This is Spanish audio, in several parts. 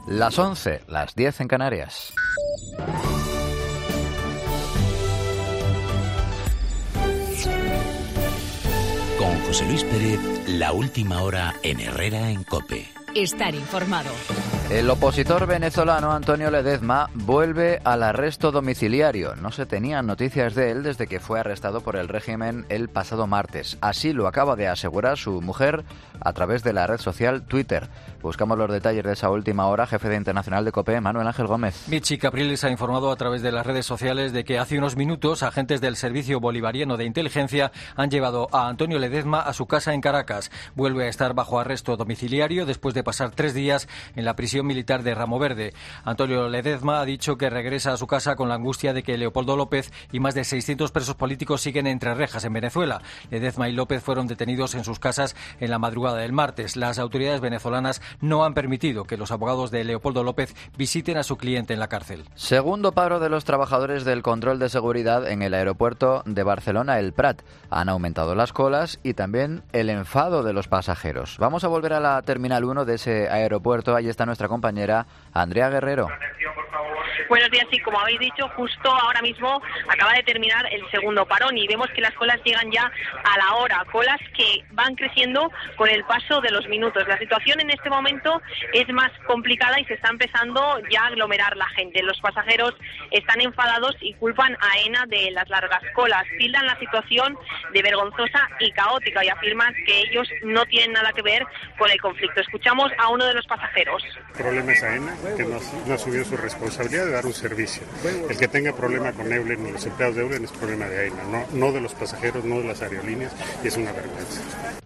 Las 11, las 10 en Canarias. Con José Luis Pérez, la última hora en Herrera en COPE. Estar informado. El opositor venezolano Antonio Ledezma vuelve al arresto domiciliario. No se tenían noticias de él desde que fue arrestado por el régimen el pasado martes. Así lo acaba de asegurar su mujer a través de la red social Twitter. Buscamos los detalles de esa última hora. Jefe de Internacional de COPE, Manuel Ángel Gómez. Michi Capriles ha informado a través de las redes sociales de que hace unos minutos agentes del Servicio Bolivariano de Inteligencia han llevado a Antonio Ledezma a su casa en Caracas. Vuelve a estar bajo arresto domiciliario después de pasar 3 días en la prisión militar de Ramo Verde. Antonio Ledezma ha dicho que regresa a su casa con la angustia de que Leopoldo López y más de 600 presos políticos siguen entre rejas en Venezuela. Ledezma y López fueron detenidos en sus casas en la madrugada del martes. Las autoridades venezolanas no han permitido que los abogados de Leopoldo López visiten a su cliente en la cárcel. Segundo paro de los trabajadores del control de seguridad en el aeropuerto de Barcelona, el Prat. Han aumentado las colas y también el enfado de los pasajeros. Vamos a volver a la Terminal 1 de ese aeropuerto. Ahí está nuestra compañera Andrea Guerrero. Buenos días, sí, como habéis dicho, justo ahora mismo acaba de terminar el segundo parón y vemos que las colas llegan ya a la hora, colas que van creciendo con el paso de los minutos. La situación en este momento es más complicada y se está empezando ya a aglomerar la gente. Los pasajeros están enfadados y culpan a AENA de las largas colas. Tildan la situación de vergonzosa y caótica y afirman que ellos no tienen nada que ver con el conflicto. Escuchamos a uno de los pasajeros. El problema es AENA, que no asumió su responsabilidad de dar un servicio. El que tenga problema con Eulen y los empleados de Eulen es problema de AENA, no de los pasajeros, no de las aerolíneas, y es una vergüenza.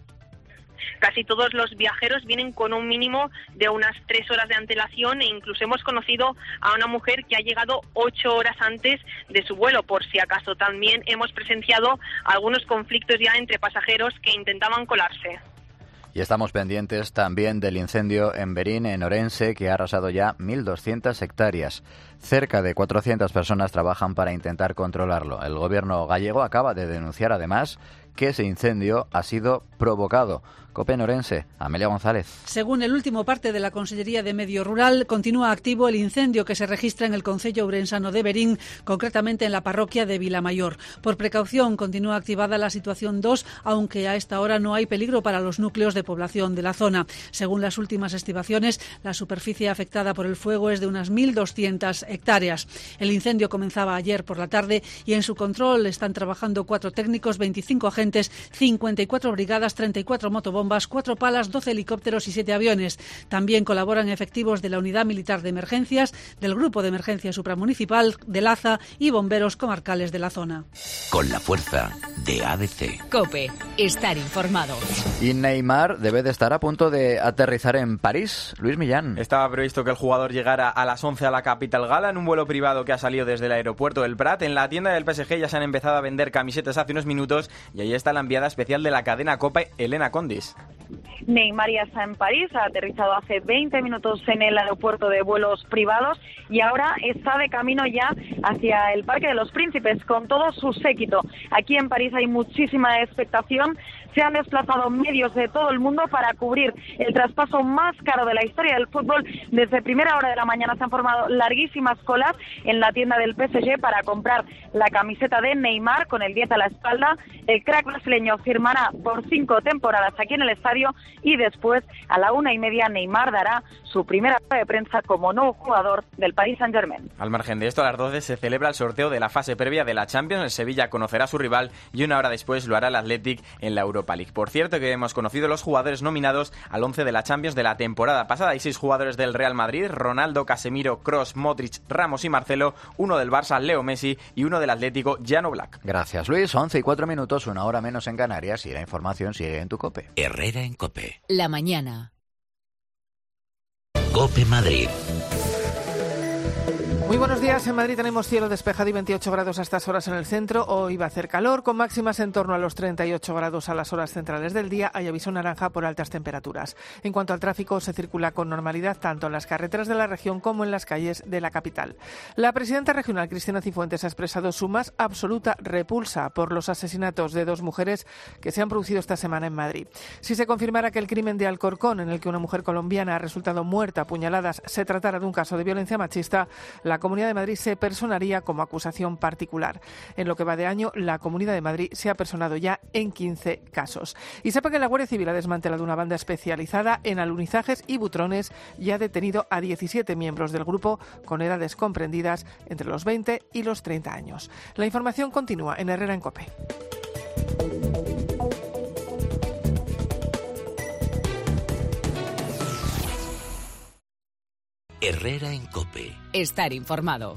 Casi todos los viajeros vienen con un mínimo de unas 3 horas de antelación e incluso hemos conocido a una mujer que ha llegado 8 horas antes de su vuelo, por si acaso. También hemos presenciado algunos conflictos ya entre pasajeros que intentaban colarse. Y estamos pendientes también del incendio en Berín, en Orense, que ha arrasado ya 1.200 hectáreas. Cerca de 400 personas trabajan para intentar controlarlo. El gobierno gallego acaba de denunciar además que ese incendio ha sido provocado. COPE en Orense, Amelia González. Según el último parte de la Consellería de Medio Rural, continúa activo el incendio que se registra en el concello ourensano de Berín, concretamente en la parroquia de Vilamayor. Por precaución, continúa activada la situación 2, aunque a esta hora no hay peligro para los núcleos de población de la zona. Según las últimas estimaciones, la superficie afectada por el fuego es de unas 1.200 hectáreas. El incendio comenzaba ayer por la tarde y en su control están trabajando 4 técnicos, 25 agentes, 54 brigadas, 34 motobombas, 4 palas, 12 helicópteros y 7 aviones. También colaboran efectivos de la Unidad Militar de Emergencias, del Grupo de Emergencia Supramunicipal, de LAZA y bomberos comarcales de la zona. Con la fuerza de ADC. COPE, estar informado. Y Neymar debe de estar a punto de aterrizar en París. Luis Millán. Estaba previsto que el jugador llegara a las 11 a la capital gala en un vuelo privado que ha salido desde el aeropuerto del Prat. En la tienda del PSG ya se han empezado a vender camisetas hace unos minutos y ahí está la enviada especial de la cadena COPE, Elena Condis. Neymar ya está en París, ha aterrizado hace 20 minutos en el aeropuerto de vuelos privados y ahora está de camino ya hacia el Parque de los Príncipes con todo su séquito. Aquí en París hay muchísima expectación. Se han desplazado medios de todo el mundo para cubrir el traspaso más caro de la historia del fútbol. Desde primera hora de la mañana se han formado larguísimas colas en la tienda del PSG para comprar la camiseta de Neymar con el 10 a la espalda. El crack brasileño firmará por 5 temporadas aquí en el estadio y después a la 1:30 Neymar dará su primera rueda de prensa como nuevo jugador del Paris Saint-Germain. Al margen de esto, a las 12 se celebra el sorteo de la fase previa de la Champions. El Sevilla conocerá a su rival y una hora después lo hará el Athletic en la Europa League. Por cierto, que hemos conocido los jugadores nominados al 11 de la Champions de la temporada pasada. Hay 6 jugadores del Real Madrid: Ronaldo, Casemiro, Kroos, Modric, Ramos y Marcelo, uno del Barça, Leo Messi, y uno del Atlético, Jan Oblak. Gracias, Luis. 11:04, 1 hora menos en Canarias, y la información sigue en tu COPE. Herrera en COPE. La mañana. COPE Madrid. Muy buenos días. En Madrid tenemos cielo despejado y 28 grados a estas horas en el centro. Hoy va a hacer calor, con máximas en torno a los 38 grados a las horas centrales del día. Hay aviso naranja por altas temperaturas. En cuanto al tráfico, se circula con normalidad tanto en las carreteras de la región como en las calles de la capital. La presidenta regional, Cristina Cifuentes, ha expresado su más absoluta repulsa por los asesinatos de 2 mujeres que se han producido esta semana en Madrid. Si se confirmara que el crimen de Alcorcón, en el que una mujer colombiana ha resultado muerta a puñaladas, se tratara de un caso de violencia machista, la Comunidad de Madrid se personaría como acusación particular. En lo que va de año, la Comunidad de Madrid se ha personado ya en 15 casos. Y sepa que la Guardia Civil ha desmantelado una banda especializada en alunizajes y butrones y ha detenido a 17 miembros del grupo con edades comprendidas entre los 20 y los 30 años. La información continúa en Herrera en COPE. Herrera en COPE. Estar informado.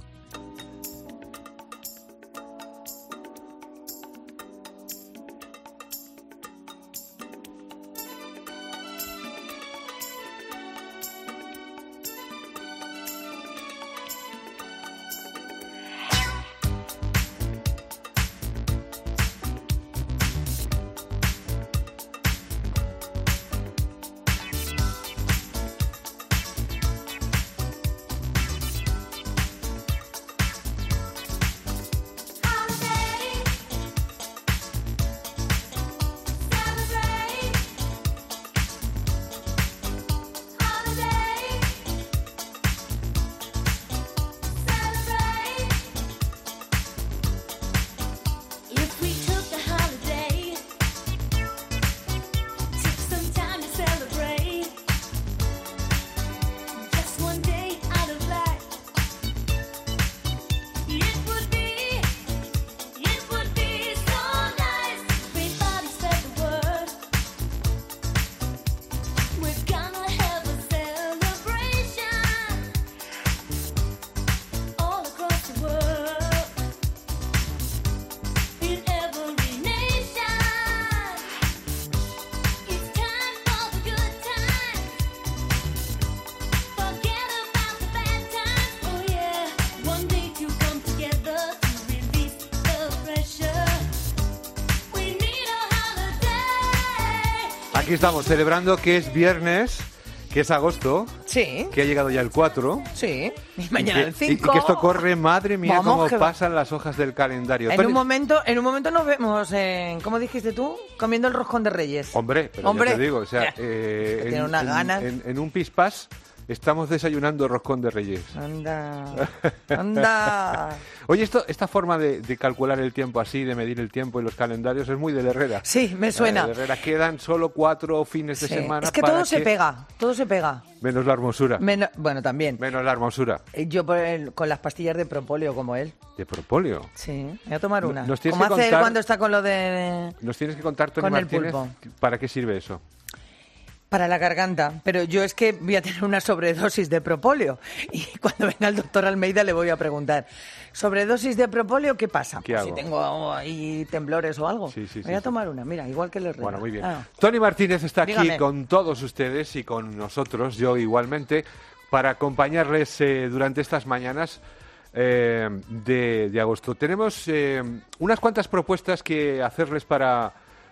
Aquí estamos celebrando que es viernes, que es agosto, sí, que ha llegado ya el 4. Sí, y mañana el 5. Y que esto corre, madre mía, Vamos, cómo pasan las hojas del calendario. En un momento nos vemos, ¿cómo dijiste tú? Comiendo el roscón de Reyes. Hombre, pero ya te digo, o sea, tiene unas ganas. En un pispás estamos desayunando roscón de Reyes. Anda, anda. Oye, esta forma de calcular el tiempo así, de medir el tiempo en los calendarios, es muy de Herrera. Sí, me suena. De Herrera quedan solo 4 fines de semana. Es que todo se pega, todo se pega. Menos la hermosura. Bueno, también. Menos la hermosura. Yo con las pastillas de propóleo, como él. ¿De propóleo? Sí, voy a tomar una. ¿Cómo hace él cuando está con lo de... Nos tienes que contar, Tony con Martínez, el pulpo. ¿Para qué sirve eso? Para la garganta, pero yo es que voy a tener una sobredosis de propóleo y cuando venga el doctor Almeida le voy a preguntar, ¿sobredosis de propóleo qué pasa? ¿Qué hago? Si tengo ahí temblores o algo. Sí, voy a tomar una, mira, igual que el Herrera. Bueno, muy bien. Tony Martínez está aquí Dígame. con todos ustedes y con nosotros, yo igualmente, para acompañarles durante estas mañanas de agosto. Tenemos unas cuantas propuestas que hacerles para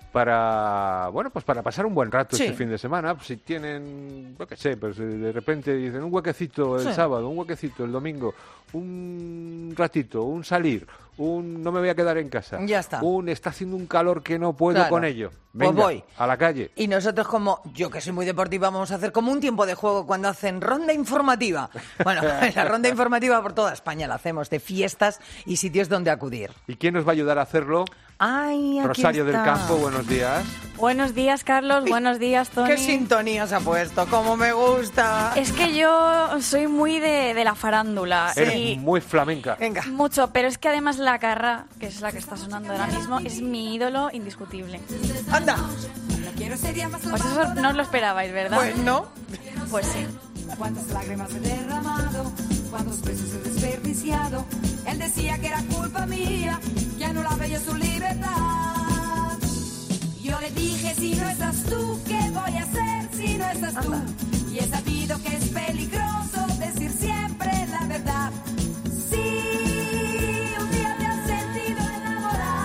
pasar un buen rato este fin de semana. Pues si tienen, yo qué sé, pues de repente dicen un huequecito el sábado, un huequecito el domingo, un ratito, un salir, no me voy a quedar en casa. Ya está. Está haciendo un calor que no puedo con ello. Venga, pues voy a la calle. Y nosotros, como yo que soy muy deportiva, vamos a hacer como un tiempo de juego cuando hacen ronda informativa. Bueno, la ronda informativa por toda España la hacemos, de fiestas y sitios donde acudir. ¿Y quién nos va a ayudar a hacerlo? Ay, aquí Rosario está. del Campo, buenos días. Buenos días, Carlos. Buenos días, Tony. ¿Qué sintonía se ha puesto? ¡Cómo me gusta! Es que yo soy muy de la farándula. Eres muy flamenca. Venga. Mucho, pero es que además la Carra, que es la que está sonando ahora mismo, es mi ídolo indiscutible. ¡Anda! Pues eso no os lo esperabais, ¿verdad? Pues no. Pues sí. Cuántas lágrimas he derramado, cuántos besos he desperdiciado. Él decía que era culpa mía, que anulaba yo su libertad. Yo le dije, si no estás tú, ¿qué voy a hacer si no estás tú? Y he sabido que es peligroso decir siempre la verdad.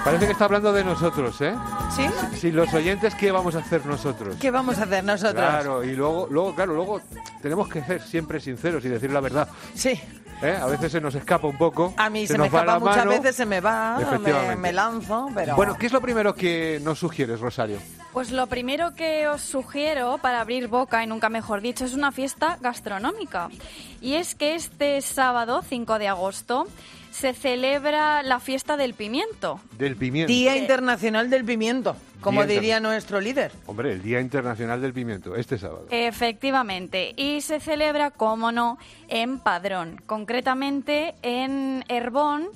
Parece que está hablando de nosotros, ¿eh? ¿Sí? Si los oyentes, ¿qué vamos a hacer nosotros? ¿Qué vamos a hacer nosotros? Claro, y luego tenemos que ser siempre sinceros y decir la verdad. Sí. A veces se nos escapa un poco. A mí se me escapa muchas veces, se me va, me lanzo, pero... Bueno, ¿qué es lo primero que nos sugieres, Rosario? Pues lo primero que os sugiero para abrir boca, y nunca mejor dicho, es una fiesta gastronómica. Y es que este sábado, 5 de agosto, se celebra la fiesta del pimiento. Del pimiento. Día Internacional del Pimiento, como diría nuestro líder. Hombre, el Día Internacional del Pimiento, este sábado. Efectivamente, y se celebra, cómo no, en Padrón, concretamente en Herbón,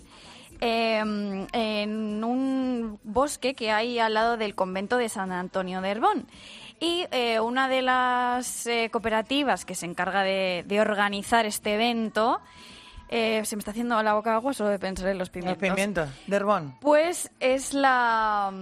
en un bosque que hay al lado del convento de San Antonio de Herbón. Y una de las cooperativas que se encarga de organizar este evento... se me está haciendo la boca agua solo de pensar en los pimientos. Los pimientos, de Herbón. Pues es la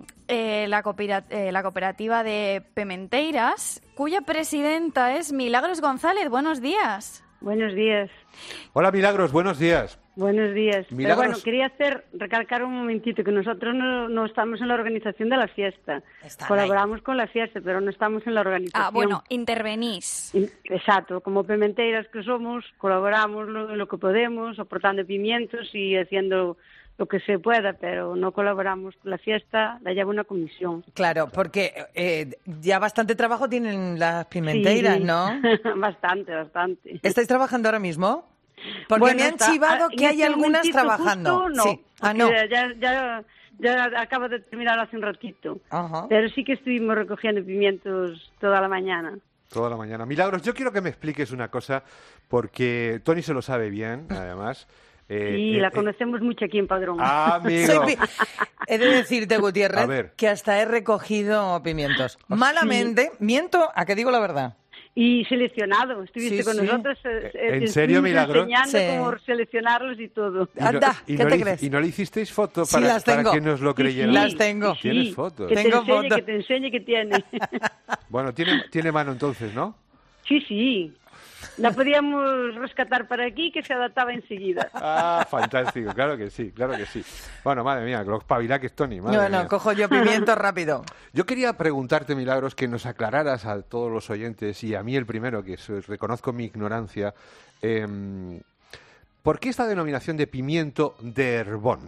cooperativa de Pementeiras, cuya presidenta es Milagros González. Buenos días. Buenos días. Hola, Milagros, buenos días. Buenos días. Milagros. Pero bueno, quería recalcar un momentito que nosotros no estamos en la organización de la fiesta. Colaboramos con la fiesta, pero no estamos en la organización. Ah, bueno, intervenís. Exacto, como Pementeiras que somos, colaboramos lo que podemos, aportando pimientos y haciendo lo que se pueda, pero no colaboramos con la fiesta, la lleva una comisión. Claro, porque ya bastante trabajo tienen las Pimenteiras, sí. ¿no? Bastante. ¿Estáis trabajando ahora mismo? Porque bueno, me han chivado que hay algunas trabajando. Justo, no, sí. No. Ya acabo de terminar hace un ratito. Ajá. Pero sí que estuvimos recogiendo pimientos toda la mañana. Toda la mañana. Milagros, yo quiero que me expliques una cosa, porque Tony se lo sabe bien, además. Sí, la conocemos mucho aquí en Padrón. Ah, amigo. He de decirte, Gutiérrez, que hasta he recogido pimientos. Malamente, miento a que digo la verdad. Y seleccionado, estuviste con nosotros. ¿En serio, Milagros? Enseñando cómo seleccionarlos y todo. Anda, ¿qué te crees? ¿Y no le hicisteis fotos para que nos lo creyeran? Las tengo. ¿Tienes fotos? Que te enseñe que tiene. Bueno, tiene mano entonces, ¿no? Sí. La podíamos rescatar para aquí, que se adaptaba enseguida. Ah, fantástico, claro que sí. Bueno, madre mía, lo espabila que es Tony. Bueno, cojo yo pimiento rápido. Yo quería preguntarte, Milagros, que nos aclararas a todos los oyentes, y a mí el primero, que reconozco mi ignorancia, ¿por qué esta denominación de pimiento de Herbón?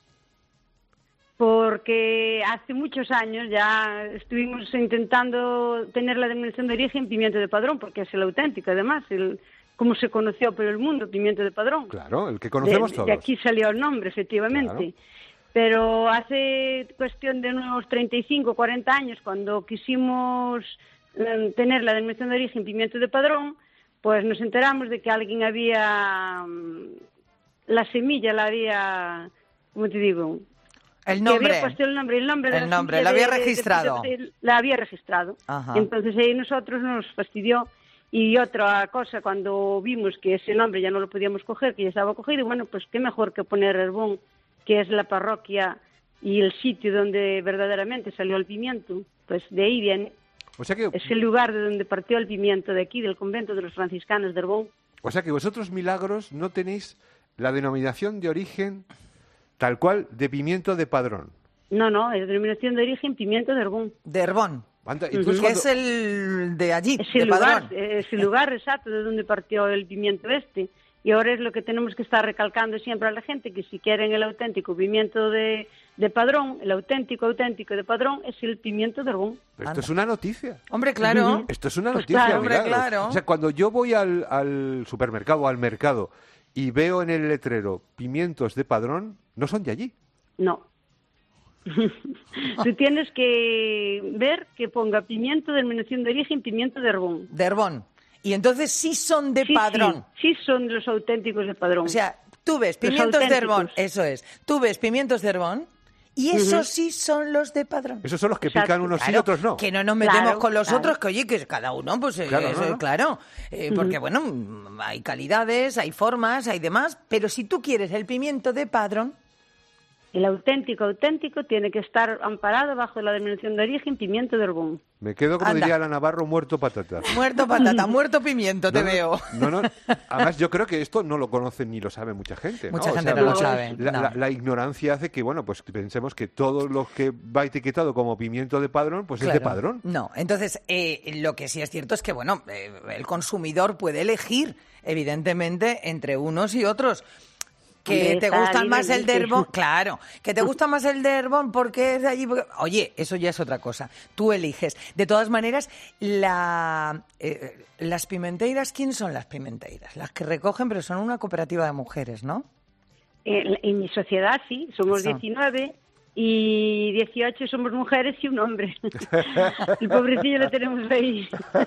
Porque hace muchos años ya estuvimos intentando tener la denominación de origen pimiento de Padrón, porque es el auténtico, además, como se conoció por el mundo, pimiento de Padrón. Claro, el que conocemos todos. De aquí salió el nombre, efectivamente. Claro. Pero hace cuestión de unos 35, 40 años, cuando quisimos tener la denominación de origen pimiento de Padrón, pues nos enteramos de que alguien había... La semilla la había... ¿Cómo te digo? El nombre. Que había puesto el nombre, la había registrado. La había registrado. Ajá. Entonces ahí nosotros nos fastidió. Y otra cosa, cuando vimos que ese nombre ya no lo podíamos coger, que ya estaba cogido, bueno, pues qué mejor que poner Herbón, que es la parroquia y el sitio donde verdaderamente salió el pimiento. Pues de ahí viene. O sea que... Es el lugar de donde partió el pimiento, de aquí, del convento de los franciscanos de Herbón. O sea que vosotros, Milagros, no tenéis la denominación de origen... Tal cual, de pimiento de Padrón. No, es denominación de origen pimiento de Herbón. De Herbón. Anda, que es el de allí, es el de lugar, Padrón. Es el lugar exacto de donde partió el pimiento este. Y ahora es lo que tenemos que estar recalcando siempre a la gente, que si quieren el auténtico pimiento de Padrón, el auténtico de Padrón es el pimiento de Herbón. Pero esto es una noticia. Hombre, claro. Esto es una noticia, claro, hombre, claro. O sea, cuando yo voy al supermercado o al mercado y veo en el letrero pimientos de Padrón, no son de allí. No. Tú tienes que ver que ponga pimiento de denominación de origen, pimiento de Herbón. De Herbón. Y entonces sí son de Padrón. Sí, son los auténticos de Padrón. O sea, tú ves pimientos de Herbón, eso es. Tú ves pimientos de Herbón y esos sí son los de Padrón. Esos son los que pican unos y otros no. Que no nos metemos con los otros, que oye, que cada uno, pues claro. Porque bueno, hay calidades, hay formas, hay demás, pero si tú quieres el pimiento de Padrón, El auténtico tiene que estar amparado bajo la denominación de origen pimiento de Herbón. Me quedo, como diría la Navarro, muerto patata. Muerto patata, muerto pimiento, te veo. No. Además, yo creo que esto no lo conoce ni lo sabe mucha gente, ¿no? Mucha gente no lo sabe. La ignorancia hace que, bueno, pues pensemos que todo lo que va etiquetado como pimiento de Padrón, pues es de Padrón. No, entonces, lo que sí es cierto es que, bueno, el consumidor puede elegir, evidentemente, entre unos y otros. Que te gusta más el de Herbón, claro, que te gusta más el de Herbón porque es de allí. Oye, eso ya es otra cosa, tú eliges. De todas maneras, las pimenteiras, ¿quién son las pimenteiras? Las que recogen, pero son una cooperativa de mujeres, ¿no? En mi sociedad sí, somos 19 y 18 somos mujeres y un hombre. El pobrecillo lo tenemos ahí.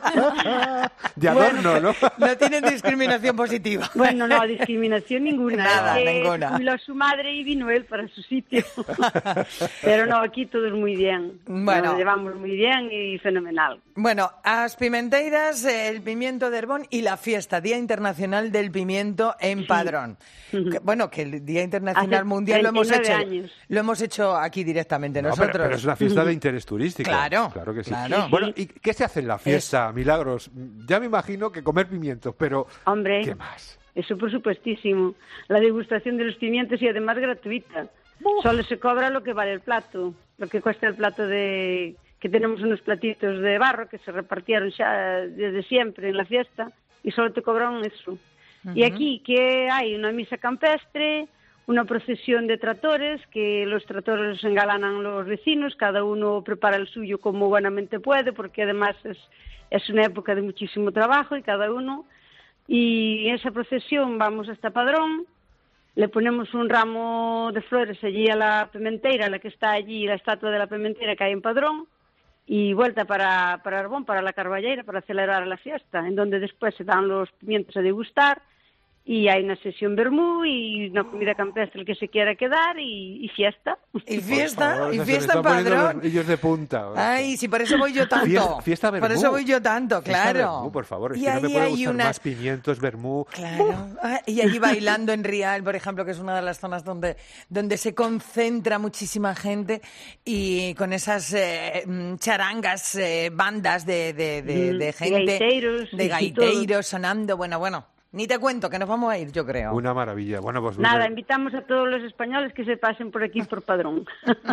De adorno, ¿no? No tienen discriminación positiva. Bueno, no, discriminación ninguna. Nada, ninguna. Jubiló su madre y vino él para su sitio. Pero no, aquí todo es muy bien. Bueno. Nos llevamos muy bien y fenomenal. Bueno, as pimenteiras, el pimiento de Herbón y la fiesta, Día Internacional del Pimiento en Padrón. Que el Día Internacional Mundial lo hemos hecho aquí directamente nosotros. Pero es una fiesta de interés turístico. Claro que sí. Claro. Bueno, ¿y qué se hace en la fiesta, Milagros? Ya me imagino que comer pimientos, pero hombre, ¿qué más? Eso por supuestísimo. La degustación de los pimientos y además gratuita. Solo se cobra lo que vale el plato, lo que cuesta el plato de... que tenemos unos platitos de barro que se repartieron ya desde siempre en la fiesta y solo te cobran eso. Y aquí que hay una misa campestre, una procesión de tratores, que los tratores engalanan los vecinos, cada uno prepara el suyo como buenamente puede, porque además es una época de muchísimo trabajo y cada uno. Y en esa procesión vamos hasta Padrón, le ponemos un ramo de flores allí a la pimenteira, la que está allí, la estatua de la pimenteira que hay en Padrón, y vuelta para Herbón, para la Carballeira, para celebrar la fiesta, en donde después se dan los pimientos a degustar, y hay una sesión vermú y una comida campestre el que se quiera quedar y fiesta. Y fiesta, favor, y se fiesta me en Padrón. Los ellos de punta. Ay, sí, por eso voy yo tanto. Fiesta vermú. Por eso voy yo tanto, Fiesta claro. vermú, por favor, es y que no me ahí puede hay gustar más pimientos, vermú. Claro. Y allí bailando en Rial, por ejemplo, que es una de las zonas donde se concentra muchísima gente y con esas charangas, bandas de gente, de gaiteros sonando, bueno. Ni te cuento, que nos vamos a ir, yo creo. Una maravilla. Bueno, pues nada, invitamos a todos los españoles que se pasen por aquí, por Padrón.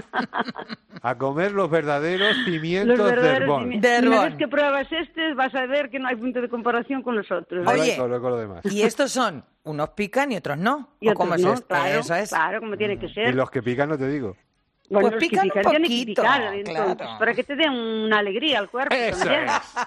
A comer los verdaderos pimientos de Herbón. Una vez que pruebas vas a ver que no hay punto de comparación con los otros. Oye, con lo demás. Y estos son, unos pican y otros no. Y otros ¿cómo es no, esto? claro, Eso es. claro, como tiene que ser. Y los que pican no te digo. Bueno, pues pican un poquito, tienen que picar, entonces, claro. para que te den una alegría al cuerpo. Eso también.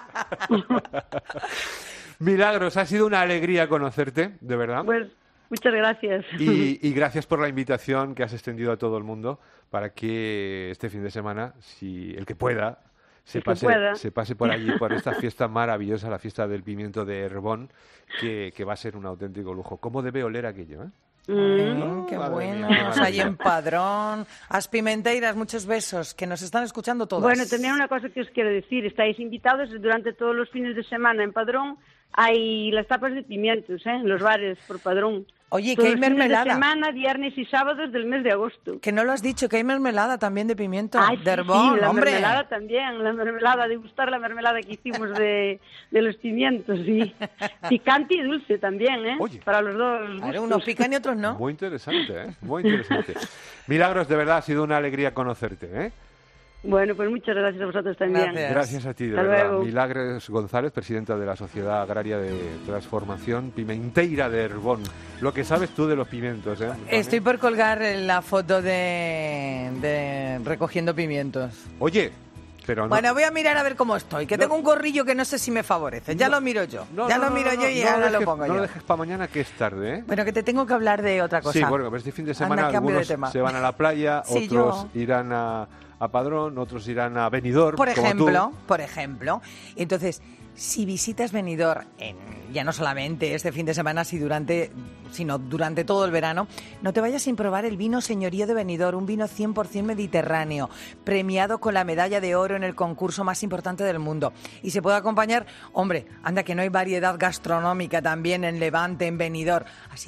Milagros, ha sido una alegría conocerte, de verdad. Pues muchas gracias. Y gracias por la invitación que has extendido a todo el mundo para que este fin de semana, si el que pueda, se pase por allí, por esta fiesta maravillosa, la fiesta del pimiento de Herbón, que va a ser un auténtico lujo. ¿Cómo debe oler aquello, eh? Qué buenos, ahí en Padrón. As pimenteiras, muchos besos, que nos están escuchando todas. Bueno, también una cosa que os quiero decir, estáis invitados durante todos los fines de semana en Padrón, hay las tapas de pimientos, en los bares por Padrón. Oye, todos que hay mermelada. Fines de semana, viernes y sábados del mes de agosto. Que no lo has dicho, que hay mermelada también de pimiento, Ay, de Herbón, sí, la hombre. mermelada también, la mermelada, degustar la mermelada que hicimos de los pimientos, sí. Picante y dulce también, Oye. Para los dos gustos. Claro, unos pican y otros no. Muy interesante, muy interesante. Milagros, de verdad, ha sido una alegría conocerte, ¿eh? Bueno, pues muchas gracias a vosotros también. Gracias a ti, de Hasta verdad. luego. Milagros González, presidenta de la Sociedad Agraria de Transformación Pimenteira de Herbón. Lo que sabes tú de los pimientos, ¿eh? Estoy por colgar la foto de recogiendo pimientos. Oye, pero no... Bueno, voy a mirar a ver cómo estoy, que tengo un gorrillo que no sé si me favorece. Ya lo miro yo. No, lo miro yo y ahora lo pongo yo. No lo dejes para mañana, que es tarde, ¿eh? Bueno, que te tengo que hablar de otra cosa. Sí, bueno, pues este fin de semana Anda, cambio de algunos tema. se van a la playa, Sí, otros irán a Padrón, otros irán a Benidorm, por ejemplo, como tú. Entonces, si visitas Benidorm, ya no solamente este fin de semana, sino durante todo el verano, no te vayas sin probar el vino Señorío de Benidorm, un vino 100% mediterráneo, premiado con la medalla de oro en el concurso más importante del mundo. Y se puede acompañar, hombre, anda que no hay variedad gastronómica también en Levante, en Benidorm. Así que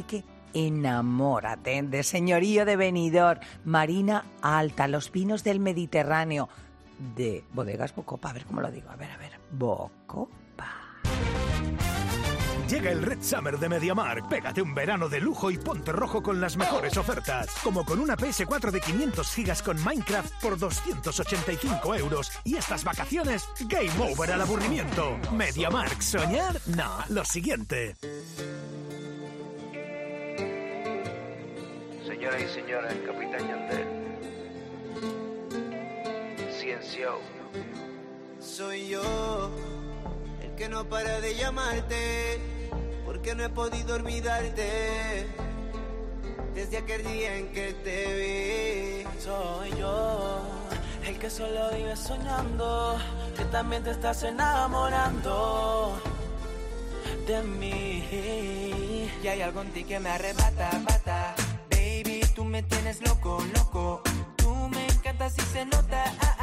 enamórate de Señorío de Benidorm, Marina Alta, Los Pinos del Mediterráneo, de Bodegas Bocopa. A ver cómo lo digo, a ver, Bocopa. Llega el Red Summer de MediaMarkt. Pégate un verano de lujo y ponte rojo con las mejores ofertas. Como con una PS4 de 500 gigas con Minecraft por 285 euros. Y estas vacaciones, game over al aburrimiento. MediaMarkt, ¿soñar? No, lo siguiente. Señoras y señores, Capitán Yandel. Ciencio. Soy yo el que no para de llamarte, porque no he podido olvidarte desde aquel día en que te vi. Soy yo el que solo vive soñando, que también te estás enamorando de mí. Y hay algo en ti que me arrebata, bata. Baby, tú me tienes loco, loco. Tú me encantas y se nota,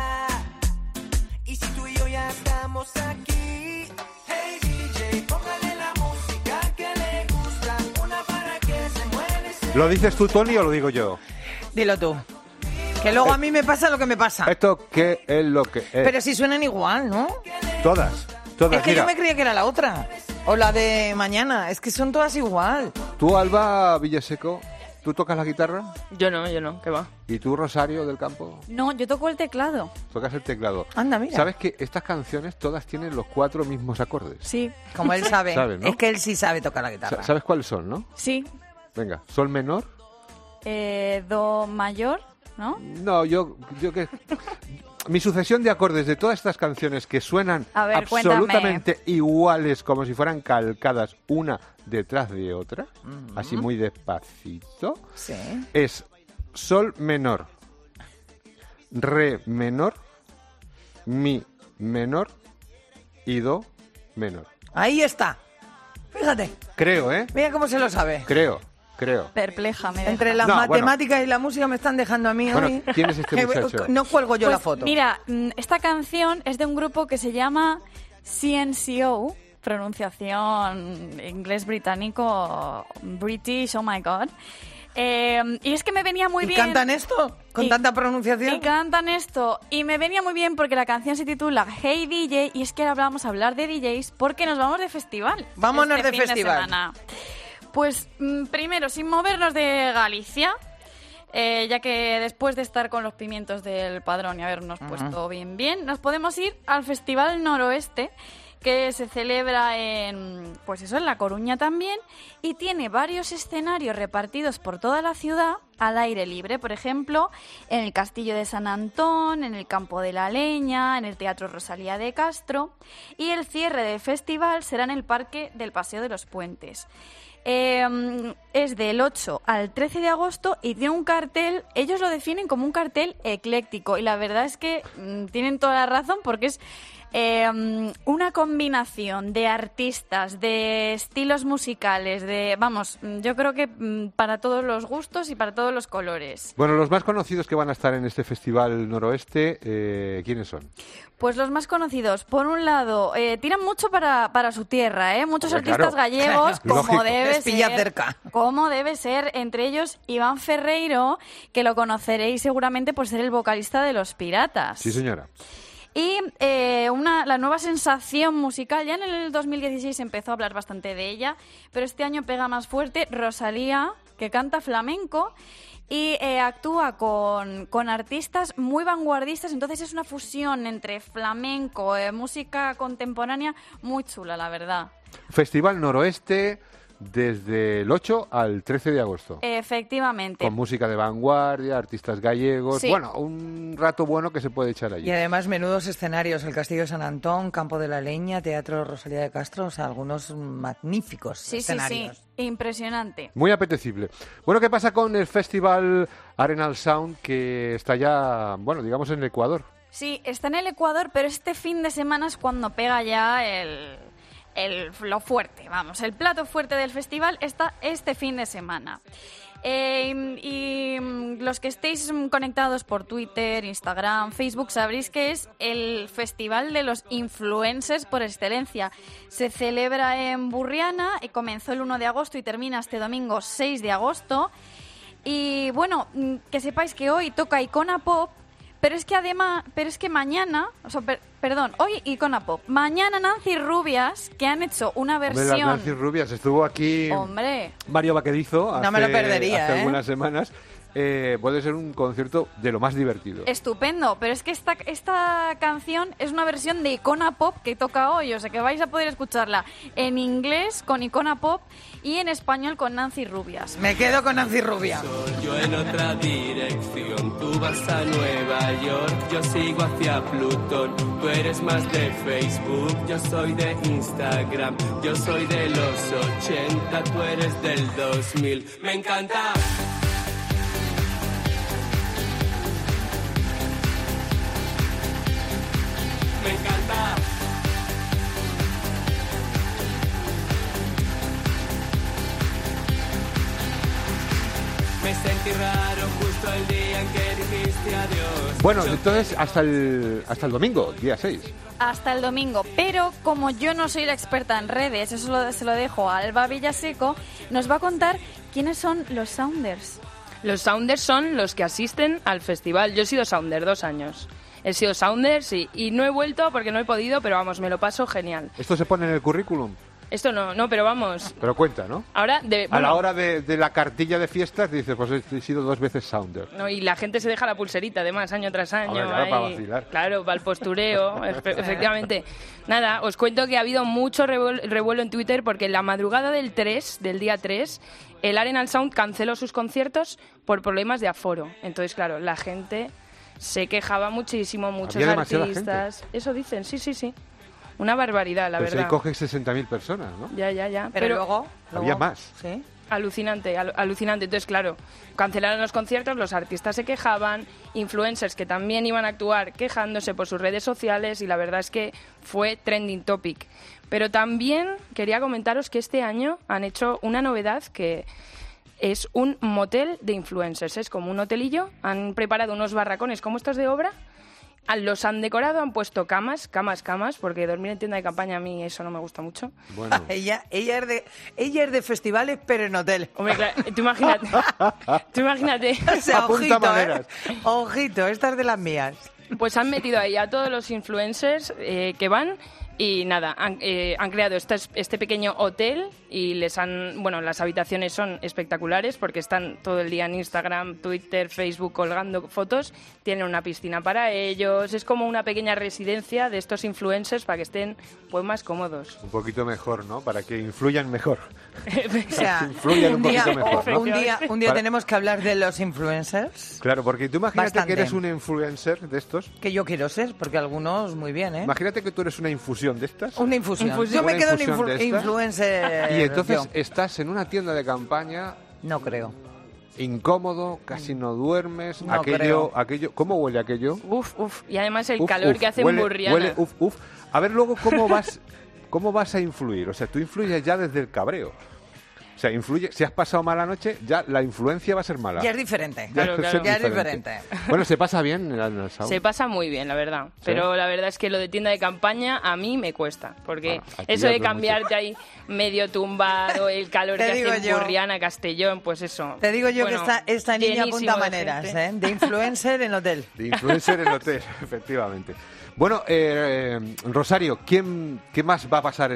Y si tú y yo ya estamos aquí, hey DJ, póngale la música que le gusta, una para que se mueve. ¿Lo dices tú, Tony, o lo digo yo? Dilo tú. Que luego a mí me pasa lo que me pasa. ¿Esto qué es lo que es? Pero si suenan igual, ¿no? Todas. Es que mira. yo me creía que era la otra. O la de mañana. Es que son todas igual. Tú, Alba Villaseco, ¿tú tocas la guitarra? Yo no, ¿qué va? ¿Y tú, Rosario del Campo? No, yo toco el teclado. Tocas el teclado. Anda, mira. ¿Sabes que estas canciones todas tienen los 4 mismos acordes? Sí. Como él sabe. ¿Sabes, no? Es que él sí sabe tocar la guitarra. ¿Sabes cuáles son, no? Sí. Venga, sol menor. Do mayor, ¿no? No, yo que... Mi sucesión de acordes de todas estas canciones que suenan A ver, absolutamente iguales, como si fueran calcadas una detrás de otra, así muy despacito, Sí. es sol menor, re menor, mi menor y do menor. Ahí está. Fíjate. Creo, ¿eh? Mira cómo se lo sabe. Creo. Perpleja, me Entre deja. las matemáticas y la música me están dejando a mí Bueno, hoy. ¿quién es este muchacho? No cuelgo yo Pues, la foto. Mira, esta canción es de un grupo que se llama CNCO, pronunciación inglés británico, British, oh my god. Y es que me venía muy bien. ¿Cantan esto? ¿Con tanta pronunciación? Y cantan esto. Y me venía muy bien porque la canción se titula Hey DJ. Y es que ahora vamos a hablar de DJs porque nos vamos de festival. Vámonos este de fin festival. semana. Pues primero, sin movernos de Galicia, ya que después de estar con los pimientos del Padrón y habernos puesto bien, nos podemos ir al Festival Noroeste, que se celebra en La Coruña también, y tiene varios escenarios repartidos por toda la ciudad al aire libre. Por ejemplo, en el Castillo de San Antón, en el Campo de la Leña, en el Teatro Rosalía de Castro, y el cierre del festival será en el Parque del Paseo de los Puentes. Es del 8 al 13 de agosto y tiene un cartel, ellos lo definen como un cartel ecléctico, y la verdad es que tienen toda la razón, porque es una combinación de artistas, de estilos musicales, yo creo que para todos los gustos y para todos los colores. Bueno, los más conocidos que van a estar en este Festival Noroeste, ¿quiénes son? Pues los más conocidos, por un lado, tiran mucho para su tierra, muchos Hombre, artistas claro. gallegos, Lógico. como debe ser, entre ellos Iván Ferreiro, que lo conoceréis seguramente por ser el vocalista de Los Piratas. Sí, señora. Y la nueva sensación musical, ya en el 2016 empezó a hablar bastante de ella, pero este año pega más fuerte, Rosalía, que canta flamenco y actúa con artistas muy vanguardistas, entonces es una fusión entre flamenco, música contemporánea, muy chula, la verdad. Festival Noroeste desde el 8 al 13 de agosto. Efectivamente. Con música de vanguardia, artistas gallegos. Sí. Bueno, un rato bueno que se puede echar allí. Y además menudos escenarios, el Castillo de San Antón, Campo de la Leña, Teatro Rosalía de Castro, o sea, algunos magníficos escenarios. Sí, impresionante. Muy apetecible. Bueno, ¿qué pasa con el Festival Arenal Sound, que está ya, digamos, en el Ecuador? Sí, está en el Ecuador, pero este fin de semana es cuando pega ya el lo fuerte, vamos, el plato fuerte del festival está este fin de semana. Y los que estéis conectados por Twitter, Instagram, Facebook, sabréis que es el festival de los influencers por excelencia. Se celebra en Burriana y comenzó el 1 de agosto y termina este domingo 6 de agosto. Y bueno, que sepáis que hoy toca Icona Pop, pero es que mañana, hoy Icona Pop, mañana Nancy Rubias, que han hecho una versión... Hombre, Nancy Rubias, estuvo aquí Mario Vaquerizo no me lo perdería, hace algunas semanas. Puede ser un concierto de lo más divertido. Estupendo, pero es que esta canción es una versión de Icona Pop que toca hoy, o sea que vais a poder escucharla en inglés con Icona Pop y en español con Nancy Rubias. Me quedo con Nancy Rubias. Yo en otra dirección, tú vas a Nueva York, yo sigo hacia Plutón. Tú eres más de Facebook, yo soy de Instagram. Yo soy de los 80, tú eres del 2000. Me encanta. Me encanta. Me sentí raro justo el día en que dijiste adiós. Bueno, entonces hasta el domingo, día 6. Hasta el domingo, pero como yo no soy la experta en redes, eso se lo dejo a Alba Villaseco, nos va a contar quiénes son los Sounders. Los Sounders son los que asisten al festival. Yo he sido Sounder 2 años. He sido Sounder, sí, y no he vuelto porque no he podido, pero vamos, me lo paso genial. ¿Esto se pone en el currículum? Esto no, pero vamos. Pero cuenta, ¿no? Ahora, a la hora de la cartilla de fiestas dices, pues he sido 2 veces Sounder. No, y la gente se deja la pulserita, además, año tras año. Hombre, claro, para vacilar. Claro, para el postureo, efectivamente. Nada, os cuento que ha habido mucho revuelo en Twitter porque en la madrugada del día 3, el Arenal Sound canceló sus conciertos por problemas de aforo. Entonces, claro, la gente se quejaba muchísimo, muchos artistas. Gente. Eso dicen, sí. Una barbaridad, la verdad. Pues ahí coge 60.000 personas, ¿no? Ya. Pero luego había más. ¿Sí? Alucinante. Entonces, claro, cancelaron los conciertos, los artistas se quejaban, influencers que también iban a actuar quejándose por sus redes sociales y la verdad es que fue trending topic. Pero también quería comentaros que este año han hecho una novedad que es un motel de influencers. Es como un hotelillo, han preparado unos barracones como estos de obra. Los han decorado, han puesto camas, porque dormir en tienda de campaña a mí eso no me gusta mucho. Bueno. ella es de festivales, pero en hotel. Hombre, claro, tú imagínate. O sea, ojito, esta es de las mías. Pues han metido ahí a todos los influencers que van. Y nada, han creado este pequeño hotel y las habitaciones son espectaculares porque están todo el día en Instagram, Twitter, Facebook colgando fotos, tienen una piscina para ellos, es como una pequeña residencia de estos influencers para que estén pues más cómodos. Un poquito mejor, ¿no? Para que influyan mejor. O sea, influyan un poquito mejor, ¿no? Un día tenemos que hablar de los influencers. Claro, porque tú imagínate que eres un influencer de estos. Que yo quiero ser, porque algunos muy bien, ¿eh? Imagínate que tú eres una infusión de estas. Una infusión. Yo me quedo en influencer. Y entonces estás en una tienda de campaña. No creo. Incómodo, casi no duermes. No aquello, ¿cómo huele aquello? Uf. Y además el calor que hace en Burriana. Huele, uf. A ver luego cómo vas a influir. O sea, tú influyes ya desde el cabreo. O sea, influye, si has pasado mala noche, ya la influencia va a ser mala. Ya es diferente. Claro. Ya es diferente. Bueno, se pasa bien en el Sound. Se pasa muy bien, la verdad. ¿Sí? Pero la verdad es que lo de tienda de campaña a mí me cuesta. Porque eso de cambiarte ahí medio tumbado, el calor que hace en Burriana, Castellón, pues eso. Te digo yo que esta niña apunta maneras, de influencer en hotel. De influencer en hotel, efectivamente. Bueno, Rosario, ¿qué más va a pasar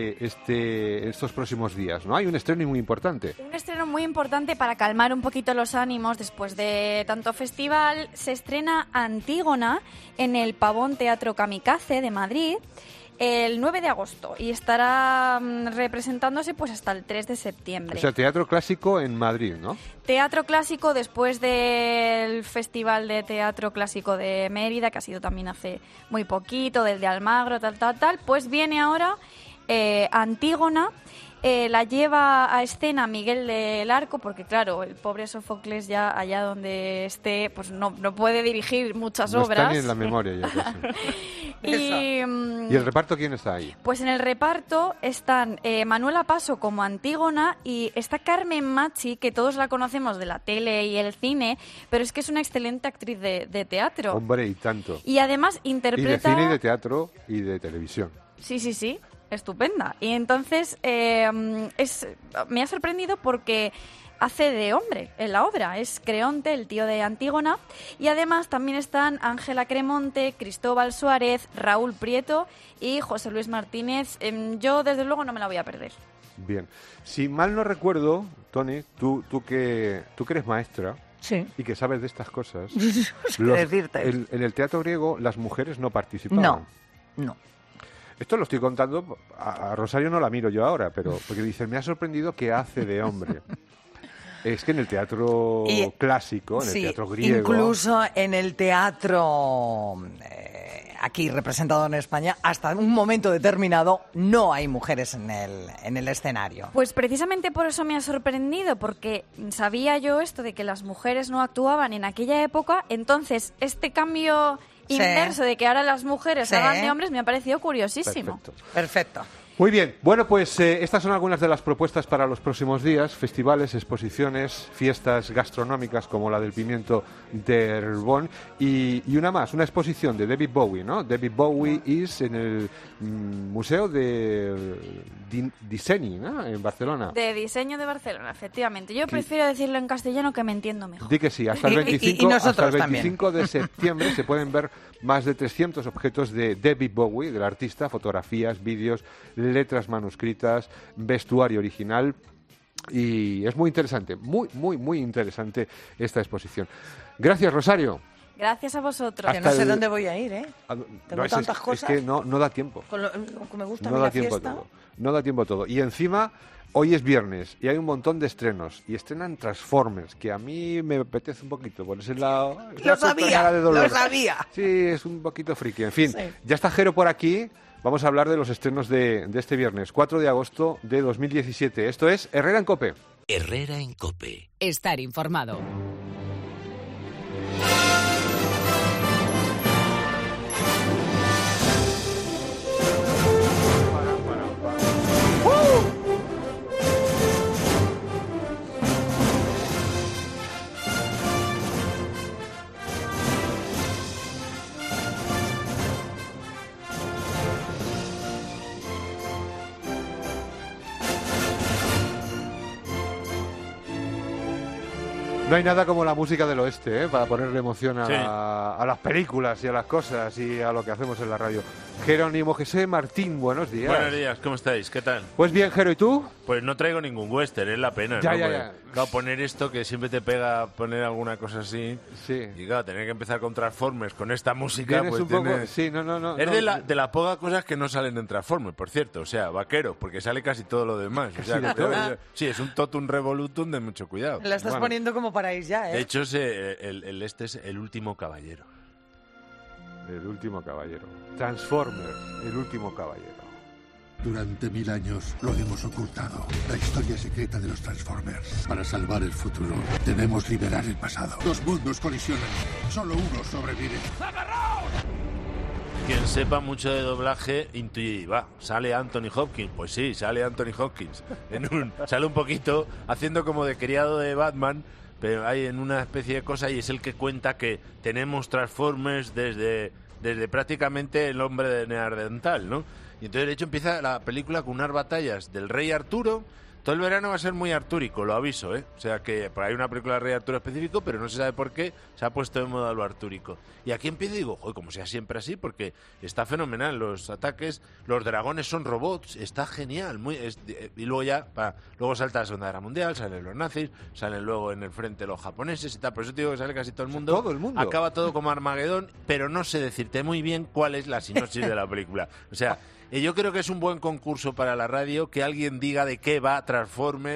estos próximos días? ¿No? Hay un estreno muy importante. Un estreno muy importante para calmar un poquito los ánimos después de tanto festival. Se estrena Antígona en el Pavón Teatro Kamikaze de Madrid el 9 de agosto y estará representándose pues hasta el 3 de septiembre. O sea, teatro clásico en Madrid, ¿no? Teatro clásico después del Festival de Teatro Clásico de Mérida, que ha sido también hace muy poquito, del de Almagro, tal, pues viene ahora Antígona la lleva a escena Miguel del Arco, porque claro, el pobre Sófocles ya allá donde esté, pues no puede dirigir muchas obras. No está ni en la memoria ya casi. ¿Y el reparto quién está ahí? Pues en el reparto están Manuela Paso como Antígona y está Carmen Machi, que todos la conocemos de la tele y el cine, pero es que es una excelente actriz de teatro. Hombre, y tanto. Y además interpreta... Y de cine, y de teatro y de televisión. Sí, estupenda. Y entonces me ha sorprendido porque hace de hombre en la obra. Es Creonte, el tío de Antígona. Y además también están Ángela Cremonte, Cristóbal Suárez, Raúl Prieto y José Luis Martínez. Yo, desde luego, no me la voy a perder. Bien. Si mal no recuerdo, Toni, tú que eres maestra... Sí. Y que sabes de estas cosas. Decirte. En el teatro griego las mujeres no participaban. No. Esto lo estoy contando, a Rosario no la miro yo ahora, pero porque dice, me ha sorprendido que hace de hombre. Es que en el teatro clásico, en el teatro griego... Incluso en el teatro aquí representado en España, hasta un momento determinado no hay mujeres en el escenario. Pues precisamente por eso me ha sorprendido, porque sabía yo esto de que las mujeres no actuaban en aquella época, entonces cambio inverso de que ahora las mujeres hagan de hombres me ha parecido curiosísimo. Perfecto. Muy bien, bueno, pues estas son algunas de las propuestas para los próximos días: festivales, exposiciones, fiestas gastronómicas como la del pimiento de Herbón y una más, una exposición de David Bowie, ¿no? David Bowie es en el Museo de Diseño, ¿no? En Barcelona. De diseño de Barcelona, efectivamente. Yo prefiero decirlo en castellano, que me entiendo mejor. Di que sí, hasta el 25 de septiembre se pueden ver más de 300 objetos de David Bowie, del artista, fotografías, vídeos, letras manuscritas, vestuario original, y es muy interesante, muy interesante esta exposición. Gracias, Rosario. Gracias a vosotros. Yo no sé dónde voy a ir, ¿eh? Tengo tantas cosas. Es que no da tiempo. Con lo que me gusta no la da tiempo fiesta. todo. No da tiempo todo. Y encima, hoy es viernes y hay un montón de estrenos. Y estrenan Transformers, que a mí me apetece un poquito. Por ese lado... Lo sabía. Sí, es un poquito friki. En fin, ya está Jero por aquí. Vamos a hablar de los estrenos de este viernes, 4 de agosto de 2017. Esto es Herrera en COPE. Herrera en COPE. Estar informado. No hay nada como la música del oeste, para ponerle emoción a las películas y a las cosas y a lo que hacemos en la radio. Jerónimo José Martín, buenos días. Buenos días, ¿cómo estáis? ¿Qué tal? Pues bien, Jero, ¿y tú? Pues no traigo ningún western, es la pena, ya, ¿no? Ya. Claro, poner esto que siempre te pega, poner alguna cosa así. Sí. Y claro, tener que empezar con Transformers, con esta música, pues un poco... Sí, no. Es de las pocas cosas que no salen en Transformers, por cierto. O sea, vaquero, porque sale casi todo lo demás. O sea, sí, es un totum revolutum de mucho cuidado. La estás poniendo como para ir ya, ¿eh? De hecho, este es El último caballero. El último caballero. Transformers, El último caballero. Durante 1000 años lo hemos ocultado. La historia secreta de los Transformers. Para salvar el futuro, debemos liberar el pasado. Dos mundos colisionan. Solo uno sobrevive. ¡Agarraos! Quien sepa mucho de doblaje intuye, ¿sale Anthony Hopkins? Pues sí, sale Anthony Hopkins. Sale un poquito haciendo como de criado de Batman, pero hay en una especie de cosa, y es el que cuenta que tenemos Transformers desde prácticamente el hombre de Neandertal, ¿no? Y entonces, de hecho, empieza la película con unas batallas del rey Arturo. Todo el verano va a ser muy artúrico, lo aviso, ¿eh? O sea que hay una película del rey Arturo específico, pero no se sabe por qué se ha puesto de moda lo artúrico. Y aquí empiezo y digo, joder, como sea siempre así, porque está fenomenal. Los ataques, los dragones son robots, está genial. Y luego luego salta la Segunda Guerra Mundial, salen los nazis, salen luego en el frente los japoneses y tal. Por eso te digo que sale casi todo el mundo. Todo el mundo. Acaba todo como Armagedón, pero no sé decirte muy bien cuál es la sinopsis de la película. O sea... yo creo que es un buen concurso para la radio que alguien diga de qué va Transformers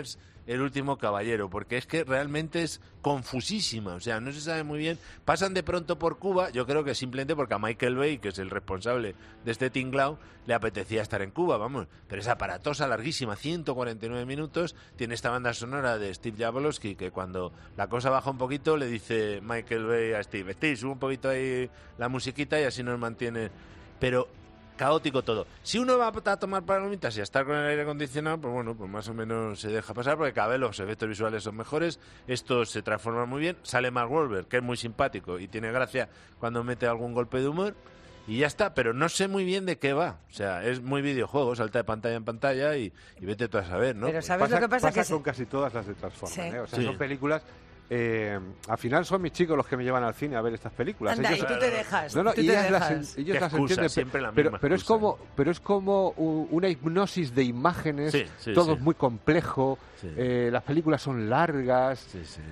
El último caballero, porque es que realmente es confusísima, o sea, no se sabe muy bien. Pasan de pronto por Cuba, yo creo que simplemente porque a Michael Bay, que es el responsable de este tinglao, le apetecía estar en Cuba, vamos, pero es aparatosa, larguísima, 149 minutos, tiene esta banda sonora de Steve Jablowski, que cuando la cosa baja un poquito le dice Michael Bay a Steve, sube un poquito ahí la musiquita y así nos mantiene, pero caótico todo. Si uno va a tomar palomitas y a estar con el aire acondicionado, pues bueno, pues más o menos se deja pasar, porque cada vez los efectos visuales son mejores, esto se transforma muy bien, sale Mark Wahlberg, que es muy simpático y tiene gracia cuando mete algún golpe de humor, y ya está, pero no sé muy bien de qué va. O sea, es muy videojuego, salta de pantalla en pantalla y vete tú a saber, ¿no? Pero Pues ¿sabes lo que pasa? Pasa con casi todas las de Transformers, Sí. O sea, son películas... al final son mis chicos los que me llevan al cine a ver estas películas. Anda, y tú te dejas. No, tú te ellos dejas. ellos las entienden, siempre la pero misma es como una hipnosis de imágenes, todo es muy complejo, las películas son largas.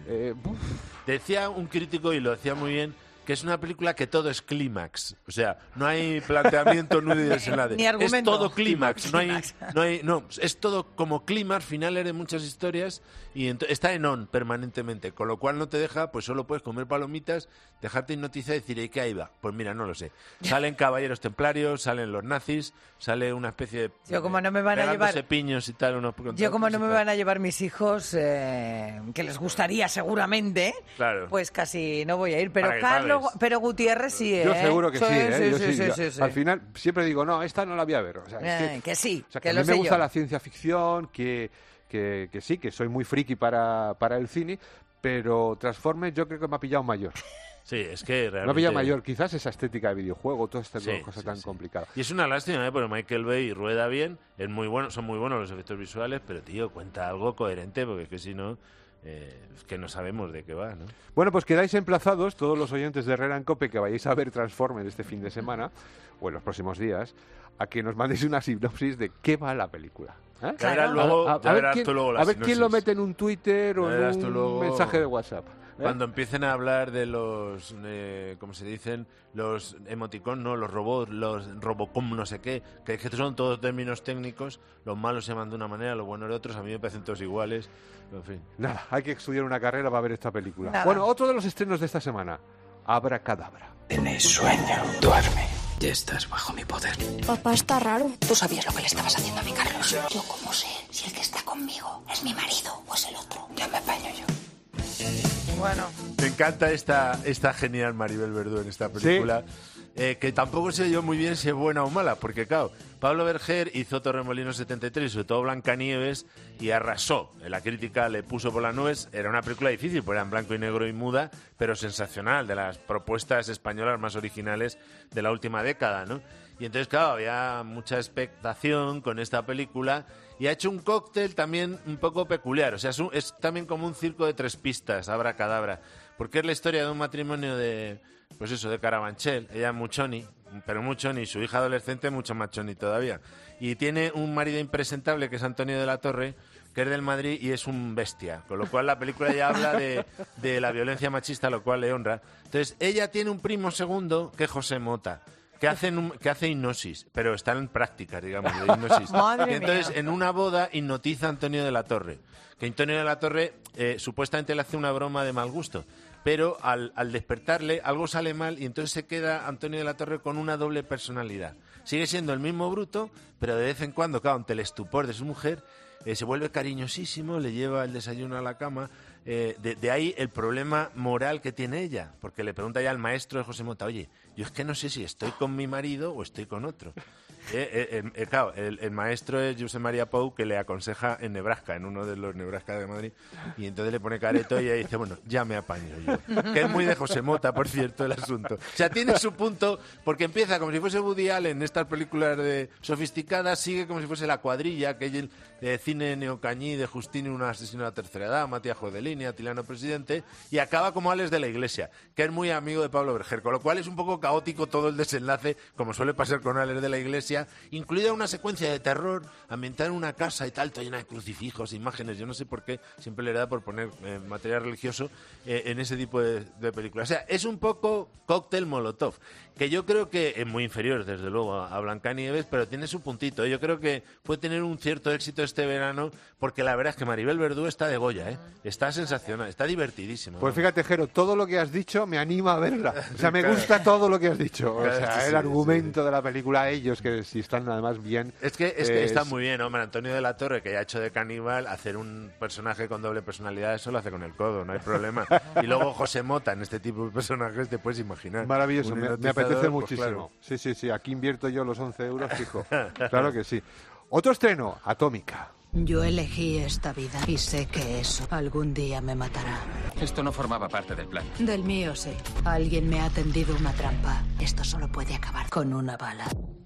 Decía un crítico, y lo decía muy bien, que es una película que todo es clímax, o sea, no hay planteamiento, nudo y desenlace, Ni argumento. es todo clímax, no, es todo como clímax, finales de muchas historias, y está en on permanentemente, con lo cual no te deja, pues solo puedes comer palomitas, dejarte hipnotizar y decir, ¿y qué ahí va? Pues mira, no lo sé. Salen caballeros templarios, salen los nazis, sale una especie de... Yo como no me van a llevar... piños y tal, Yo como no me van a llevar mis hijos, que les gustaría seguramente, claro, pues casi no voy a ir, pero Carlos, pero Gutiérrez sí, Yo seguro que sí, sí. Al final siempre digo, no, esta no la voy a ver. O sea, que sí, o sea, que a lo mí me sé gusta yo. la ciencia ficción, que sí, que soy muy friki para el cine, pero Transformers yo creo que me ha pillado mayor. Sí, es que realmente... Me ha pillado mayor, quizás esa estética de videojuego, todas estas cosas tan complicadas. Y es una lástima, porque Michael Bay rueda bien, es muy bueno, son muy buenos los efectos visuales, pero tío, cuenta algo coherente, porque es que si no... es que no sabemos de qué va, ¿no? Bueno, pues quedáis emplazados, todos los oyentes de Herrera en Cope, que vayáis a ver Transformers este fin de semana, o en los próximos días, a que nos mandéis una sinopsis de qué va la película. ¿Eh? Ya verás luego, a ver quién lo mete en un Twitter o en un mensaje de WhatsApp. Cuando empiecen a hablar de los, ¿cómo se dicen? Los emoticon, no, los robots, los robocom, no sé qué, que son todos términos técnicos, los malos se llaman de una manera, los buenos de otros, a mí me parecen todos iguales, en fin. Nada, hay que estudiar una carrera para ver esta película. Nada. Bueno, otro de los estrenos de esta semana, Abracadabra. Tienes sueño, duerme. Ya estás bajo mi poder. Papá está raro. ¿Tú sabías lo que le estabas haciendo a mi Carlos? Yo cómo sé si el que está conmigo es mi marido o es el otro. Ya me apaño yo. Bueno. Me encanta esta genial Maribel Verdú en esta película. ¿Sí? Que tampoco sé yo muy bien si es buena o mala, porque claro, Pablo Berger hizo Torremolinos 73 y sobre todo Blancanieves y arrasó. La crítica le puso por las nubes. Era una película difícil, porque era en blanco y negro y muda, pero sensacional, de las propuestas españolas más originales de la última década, ¿no? Y entonces, claro, había mucha expectación con esta película y ha hecho un cóctel también un poco peculiar. O sea, es también como un circo de tres pistas, Abracadabra, porque es la historia de un matrimonio de, pues eso, de Carabanchel. Ella es muchoni, pero muchoni, su hija adolescente mucho más choni todavía. Y tiene un marido impresentable que es Antonio de la Torre, que es del Madrid y es un bestia, con lo cual la película ya habla de la violencia machista, lo cual le honra. Entonces, ella tiene un primo segundo que es José Mota, que hace hipnosis, pero está en prácticas, digamos, de hipnosis. Madre y entonces, mía. en una boda, hipnotiza a Antonio de la Torre. Que Antonio de la Torre supuestamente le hace una broma de mal gusto, pero al despertarle algo sale mal y entonces se queda Antonio de la Torre con una doble personalidad. Sigue siendo el mismo bruto, pero de vez en cuando, claro, ante el estupor de su mujer, se vuelve cariñosísimo, le lleva el desayuno a la cama. De ahí el problema moral que tiene ella, porque le pregunta ya al maestro de José Mota, oye, yo es que no sé si estoy con mi marido o estoy con otro. Claro, el maestro es José María Pou, que le aconseja en Nebraska, en uno de los Nebraska de Madrid, y entonces le pone careto y ella dice, bueno, ya me apaño yo. Que es muy de José Mota, por cierto, el asunto. O sea, tiene su punto, porque empieza como si fuese Woody Allen, estas películas sofisticadas, sigue como si fuese La Cuadrilla, que es el de cine neocañí de Justini, un asesino de la tercera edad, Matías Jodelini, Atilano Presidente, y acaba como Alex de la Iglesia, que es muy amigo de Pablo Berger, con lo cual es un poco caótico todo el desenlace, como suele pasar con Alex de la Iglesia, iglesia, incluida una secuencia de terror ambientada en una casa y tal, toda llena de crucifijos, imágenes. Yo no sé por qué siempre le da por poner material religioso en ese tipo de películas. O sea, es un poco cóctel Molotov, que yo creo que es muy inferior, desde luego, a Blancanieves, pero tiene su puntito. Yo creo que puede tener un cierto éxito este verano, porque la verdad es que Maribel Verdú está de Goya, está sensacional, está divertidísima. Pues fíjate, Jero, todo lo que has dicho me anima a verla. O sea, me gusta todo lo que has dicho. O sea, el argumento de la película, ellos, que si están además bien... Es que está muy bien, hombre. Antonio de la Torre, que ya ha hecho de caníbal, hacer un personaje con doble personalidad, eso lo hace con el codo, no hay problema. Y luego José Mota, en este tipo de personajes, te puedes imaginar. Maravilloso, me apetece muchísimo. Pues claro. Sí, aquí invierto yo los 11 euros, fijo. Claro que sí. Otro estreno, Atómica. Yo elegí esta vida y sé que eso algún día me matará. Esto no formaba parte del plan. Del mío sí. Alguien me ha tendido una trampa. Esto solo puede acabar con una bala.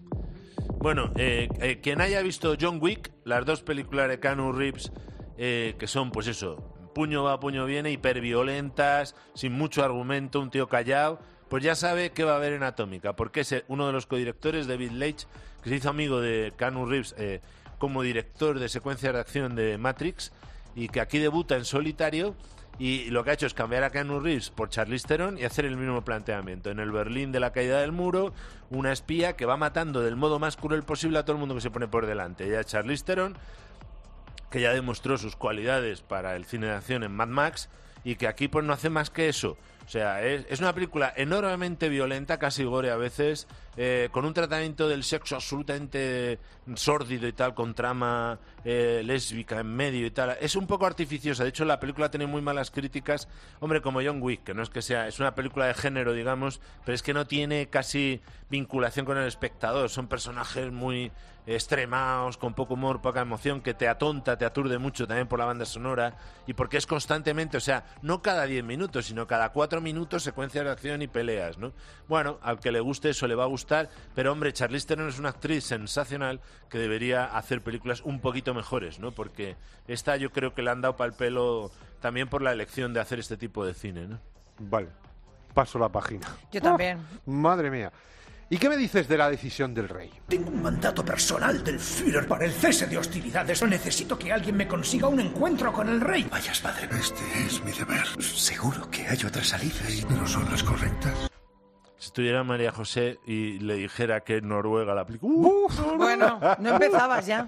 Bueno, quien haya visto John Wick, las dos películas de Keanu Reeves, que son, pues eso, puño va, puño viene, hiperviolentas, sin mucho argumento, un tío callado, pues ya sabe qué va a haber en Atómica, porque es uno de los codirectores, David Leitch, que se hizo amigo de Keanu Reeves como director de secuencias de acción de Matrix, y que aquí debuta en solitario, y lo que ha hecho es cambiar a Keanu Reeves por Charlize Theron y hacer el mismo planteamiento. En el Berlín de la caída del muro, una espía que va matando del modo más cruel posible a todo el mundo que se pone por delante. Ya Charlize Theron, que ya demostró sus cualidades para el cine de acción en Mad Max, y que aquí pues no hace más que eso. O sea, es una película enormemente violenta, casi gore a veces, con un tratamiento del sexo absolutamente sórdido y tal, con trama lésbica en medio y tal. Es un poco artificiosa. De hecho, la película tiene muy malas críticas. Hombre, como John Wick, que no es que sea... Es una película de género, digamos, pero es que no tiene casi vinculación con el espectador. Son personajes muy extremados, con poco humor, poca emoción, que te atonta, te aturde mucho también por la banda sonora, y porque es constantemente, o sea, no cada 10 minutos, sino cada 4 minutos secuencias de acción y peleas, ¿no? Bueno, al que le guste eso le va a gustar, pero hombre, Charlize Theron es una actriz sensacional que debería hacer películas un poquito mejores, ¿no? Porque esta yo creo que le han dado pa'l pelo también por la elección de hacer este tipo de cine, ¿no? Vale, paso la página. Yo también. Madre mía. ¿Y qué me dices de la decisión del rey? Tengo un mandato personal del Führer para el cese de hostilidades. Necesito que alguien me consiga un encuentro con el rey. Vayas, padre. Este es mi deber. Seguro que hay otras salidas. Pero son las correctas. Si estuviera María José y le dijera que Noruega la película... Bueno, no empezabas ya.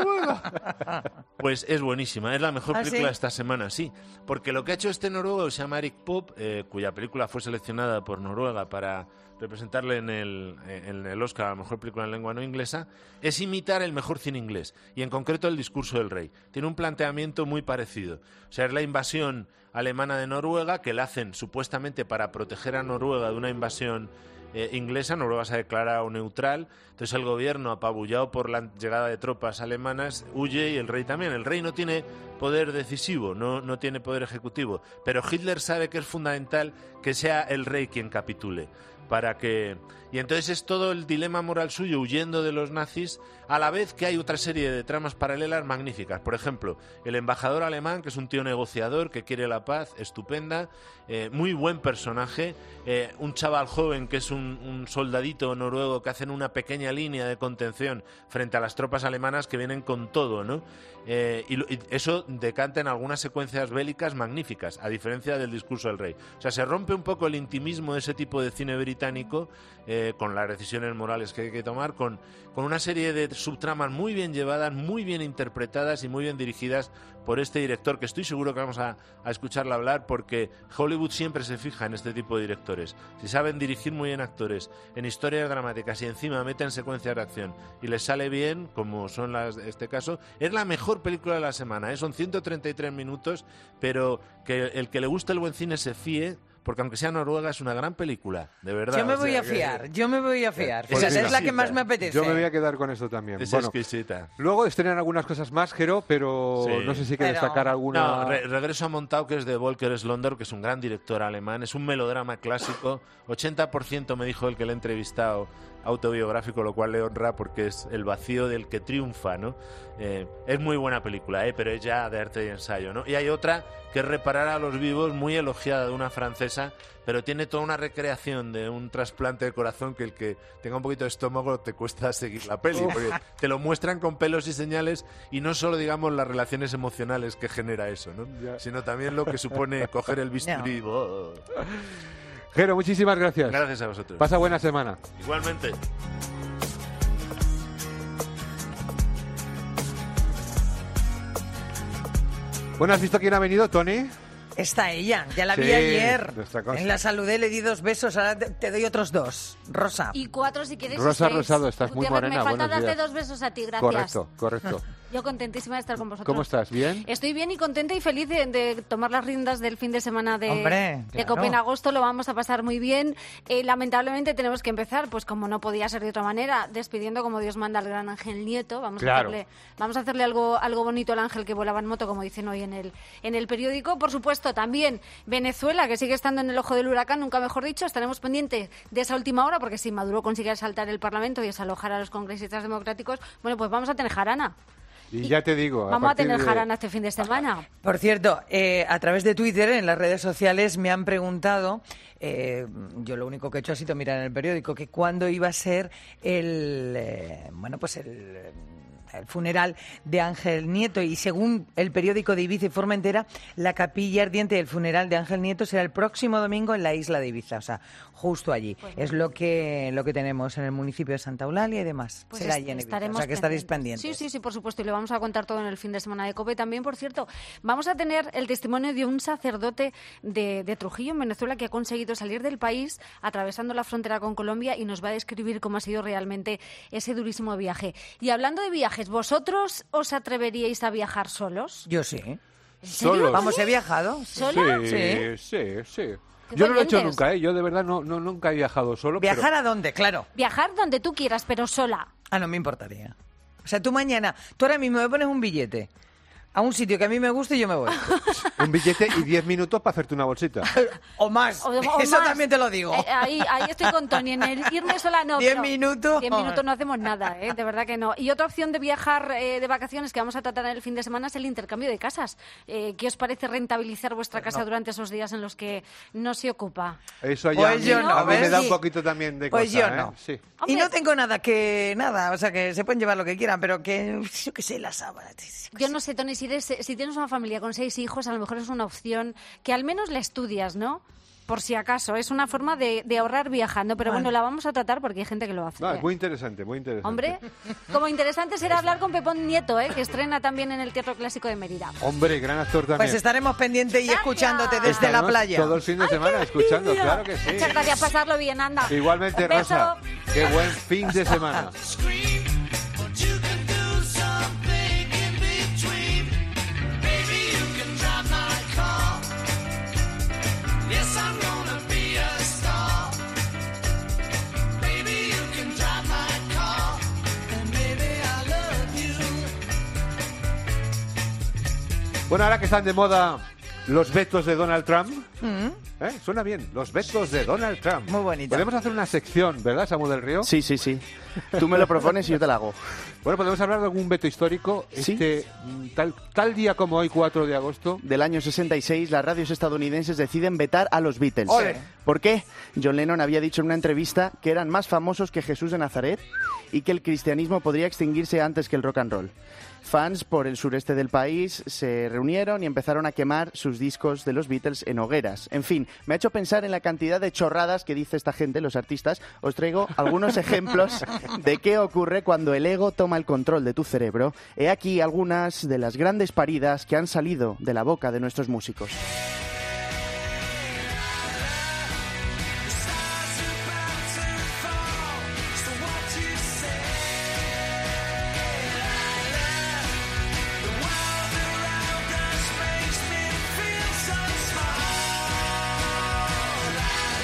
Pues es buenísima, es la mejor película de esta semana, sí. Porque lo que ha hecho este noruego se llama Erik Popp, cuya película fue seleccionada por Noruega para representarle en el Oscar a la mejor película en lengua no inglesa, es imitar el mejor cine inglés, y en concreto el discurso del rey. Tiene un planteamiento muy parecido. O sea, es la invasión alemana de Noruega, que la hacen supuestamente para proteger a Noruega de una invasión inglesa. Noruega se ha declarado neutral, entonces el gobierno, apabullado por la llegada de tropas alemanas, huye, y el rey también. El rey no tiene poder decisivo, no tiene poder ejecutivo, pero Hitler sabe que es fundamental que sea el rey quien capitule, para que... Y entonces es todo el dilema moral suyo, huyendo de los nazis, a la vez que hay otra serie de tramas paralelas magníficas. Por ejemplo, el embajador alemán, que es un tío negociador que quiere la paz, estupenda, muy buen personaje, un chaval joven que es un soldadito noruego que hacen una pequeña línea de contención frente a las tropas alemanas que vienen con todo, ¿no? Y eso decanta en algunas secuencias bélicas magníficas, a diferencia del discurso del rey. O sea, se rompe un poco el intimismo de ese tipo de cine británico, con las decisiones morales que hay que tomar, con una serie de subtramas muy bien llevadas, muy bien interpretadas y muy bien dirigidas por este director, que estoy seguro que vamos a escucharle hablar, porque Hollywood siempre se fija en este tipo de directores. Si saben dirigir muy bien actores en historias dramáticas y encima meten secuencias de acción y les sale bien, como son las de este caso, es la mejor película de la semana, ¿eh? Son 133 minutos, pero que el que le guste el buen cine se fíe, porque aunque sea Noruega es una gran película, de verdad. Yo me voy a fiar. Pues es la que más me apetece. Yo me voy a quedar con esto también. Es exquisita. Luego estrenan algunas cosas más, Jero, pero no sé si hay que destacar alguna... No, Regreso a Montau, que es de Volker Slonder, que es un gran director alemán, es un melodrama clásico. 80% me dijo el que le he entrevistado autobiográfico, lo cual le honra porque es el vacío del que triunfa, ¿no? Es muy buena película, pero es ya de arte y ensayo, ¿no? Y hay otra que es Reparar a los vivos, muy elogiada, de una francesa, pero tiene toda una recreación de un trasplante de corazón que el que tenga un poquito de estómago te cuesta seguir la peli, porque te lo muestran con pelos y señales, y no solo, digamos, las relaciones emocionales que genera eso, ¿no? Sino también lo que supone coger el bisturí. Jero, muchísimas gracias. Gracias a vosotros. Pasa buena semana. Igualmente. Bueno, ¿has visto quién ha venido, Tony? Está ella, ya la vi Sí, ayer. nuestra cosa. La saludé, le di 2 besos, ahora te doy otros 2. Rosa. Y 4 si quieres. Rosa 6. Rosado, estás muy Gutiérrez, morena. Me falta Buenos darte días. 2 besos a ti, gracias. Correcto. Yo contentísima de estar con vosotros. ¿Cómo estás? ¿Bien? Estoy bien y contenta y feliz de tomar las riendas del fin de semana de claro. Copenhague. Lo vamos a pasar muy bien. Lamentablemente tenemos que empezar, pues como no podía ser de otra manera, despidiendo como Dios manda al gran Ángel Nieto. Vamos a hacerle algo bonito al ángel que volaba en moto, como dicen hoy en el periódico. Por supuesto, también Venezuela, que sigue estando en el ojo del huracán, nunca mejor dicho. Estaremos pendientes de esa última hora, porque si Maduro consigue asaltar el Parlamento y desalojar a los congresistas democráticos, bueno, pues vamos a tener jarana. Y ya te digo... Vamos a tener jarana este fin de semana. Por cierto, a través de Twitter, en las redes sociales, me han preguntado, yo lo único que he hecho ha sido mirar en el periódico, que cuándo iba a ser el funeral de Ángel Nieto, y según el periódico de Ibiza y Formentera, la capilla ardiente del funeral de Ángel Nieto será el próximo domingo en la isla de Ibiza, o sea, justo allí. Pues es lo que tenemos en el municipio de Santa Eulalia y demás. Pues será allí en Ibiza, o sea que estaréis pendientes. Sí, por supuesto, y le vamos a contar todo en el fin de semana de COPE. También, por cierto, vamos a tener el testimonio de un sacerdote de Trujillo, en Venezuela, que ha conseguido salir del país atravesando la frontera con Colombia, y nos va a describir cómo ha sido realmente ese durísimo viaje. Y hablando de viajes, ¿vosotros os atreveríais a viajar solos? Yo sí. ¿En serio? Vamos, he viajado. ¿Sola? Sí. Yo no lo he hecho nunca, Yo de verdad nunca he viajado solo. ¿Viajar a dónde? Claro. Viajar donde tú quieras, pero sola. No me importaría. O sea, tú ahora mismo me pones un billete a un sitio que a mí me guste y yo me voy. Un billete y 10 minutos para hacerte una bolsita. O más. O Eso más. también te lo digo. Ahí estoy con Tony. En el irme sola no. 10 minutos. 10 minutos no hacemos nada, de verdad que no. Y otra opción de viajar de vacaciones que vamos a tratar el fin de semana es el intercambio de casas. ¿Qué os parece rentabilizar vuestra casa durante esos días en los que no se ocupa? Eso ya pues yo no, a mí me da un poquito también de pues cosa. Yo no. Sí. Y no tengo nada, o sea, que se pueden llevar lo que quieran, pero que, yo qué sé, las sábanas. Yo no sé, Tony, si tienes una familia con 6 hijos, a lo mejor es una opción que al menos la estudias, ¿no? Por si acaso, es una forma de ahorrar viajando, pero bueno, la vamos a tratar porque hay gente que lo hace. Es muy interesante, muy interesante. Hombre, como interesante será hablar con Pepón Nieto, que estrena también en el Teatro Clásico de Mérida. Hombre, gran actor también. Pues estaremos pendientes y escuchándote desde la playa. Todo el fin de semana escuchando, claro que sí. Muchas gracias, pasarlo bien, anda. Igualmente, Beso. Rosa. Qué buen fin de semana. Bueno, ahora que están de moda los vetos de Donald Trump, suena bien, los vetos de Donald Trump. Muy bonito. Podemos hacer una sección, ¿verdad, Samu del Río? Sí. Tú me lo propones y yo te la hago. Bueno, podemos hablar de algún veto histórico. ¿Sí? Tal día como hoy, 4 de agosto. Del año 66, las radios estadounidenses deciden vetar a los Beatles. ¡Ole! ¿Por qué? John Lennon había dicho en una entrevista que eran más famosos que Jesús de Nazaret y que el cristianismo podría extinguirse antes que el rock and roll. Fans por el sureste del país se reunieron y empezaron a quemar sus discos de los Beatles en hogueras. En fin, me ha hecho pensar en la cantidad de chorradas que dice esta gente, los artistas. Os traigo algunos ejemplos de qué ocurre cuando el ego toma el control de tu cerebro. He aquí algunas de las grandes paridas que han salido de la boca de nuestros músicos.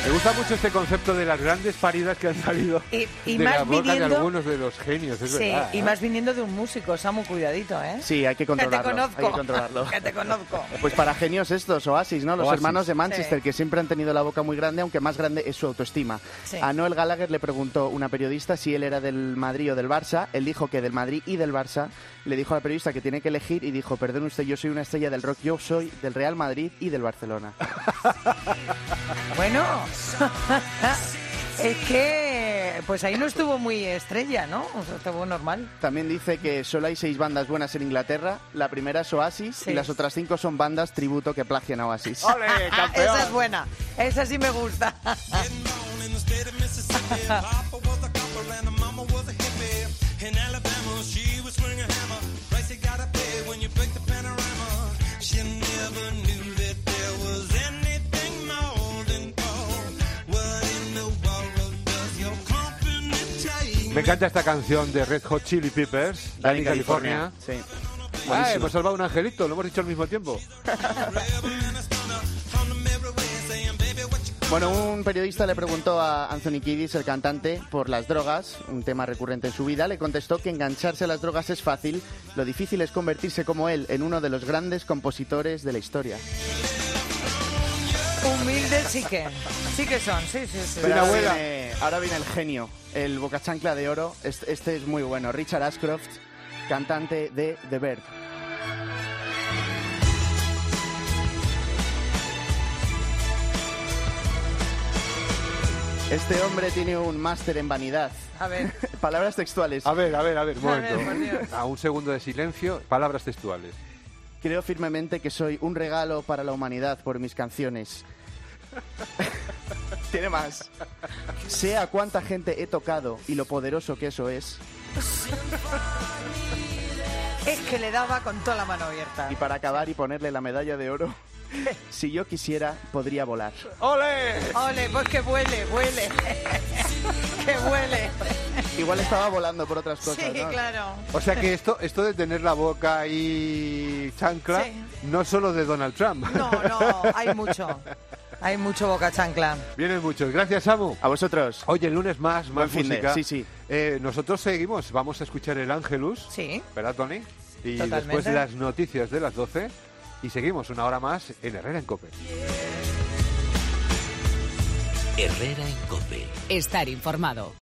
Me gusta mucho este concepto de las grandes paridas que han salido y de más la boca viniendo, de algunos de los genios, es verdad. Y más viniendo de un músico, Samu, cuidadito, ¿eh? Sí, hay que controlarlo. Que te conozco. Hay que controlarlo. Que te conozco. Pues para genios estos, Oasis, ¿no? Los Oasis. hermanos de Manchester, que siempre han tenido la boca muy grande, aunque más grande es su autoestima. Sí. A Noel Gallagher le preguntó una periodista si él era del Madrid o del Barça. Él dijo que del Madrid y del Barça. Le dijo a la periodista que tiene que elegir y dijo, perdón usted, yo soy una estrella del rock, yo soy del Real Madrid y del Barcelona. Bueno, es que pues ahí no estuvo muy estrella, ¿no? O sea, estuvo normal. También dice que solo hay 6 bandas buenas en Inglaterra. La primera es Oasis y las otras 5 son bandas tributo que plagian a Oasis. ¡Ole, campeón! Esa es buena, esa sí me gusta. Me encanta esta canción de Red Hot Chili Peppers, Danny California. Sí. Hemos salvado un angelito, lo hemos dicho al mismo tiempo. Bueno, un periodista le preguntó a Anthony Kiedis, el cantante, por las drogas, un tema recurrente en su vida. Le contestó que engancharse a las drogas es fácil, lo difícil es convertirse como él en uno de los grandes compositores de la historia. Humildes sí que son, sí. Pero ahora viene el genio, el bocachancla de oro. Este es muy bueno. Richard Ashcroft, cantante de The Verve. Este hombre tiene un máster en vanidad. A ver. Palabras textuales. A ver, un momento. por Dios. A un segundo de silencio, palabras textuales. Creo firmemente que soy un regalo para la humanidad por mis canciones. Tiene más. Sé a cuánta gente he tocado y lo poderoso que eso es. Es que le daba con toda la mano abierta. Y para acabar y ponerle la medalla de oro, si yo quisiera, podría volar. ¡Ole! Ole, pues que vuele. Que vuele. Igual estaba volando por otras cosas, Sí, ¿no? claro. O sea que esto de tener la boca ahí chancla, no es solo de Donald Trump. No, hay mucho. Hay mucho boca chancla. Vienen muchos. Gracias, Samu. A vosotros. Oye, el lunes más Buen fin de, música. sí. Nosotros seguimos. Vamos a escuchar el Ángelus. Sí. ¿Verdad, Tony? Y Totalmente. después de las noticias de las 12. Y seguimos una hora más en Herrera en COPE. Herrera en COPE. Estar informado.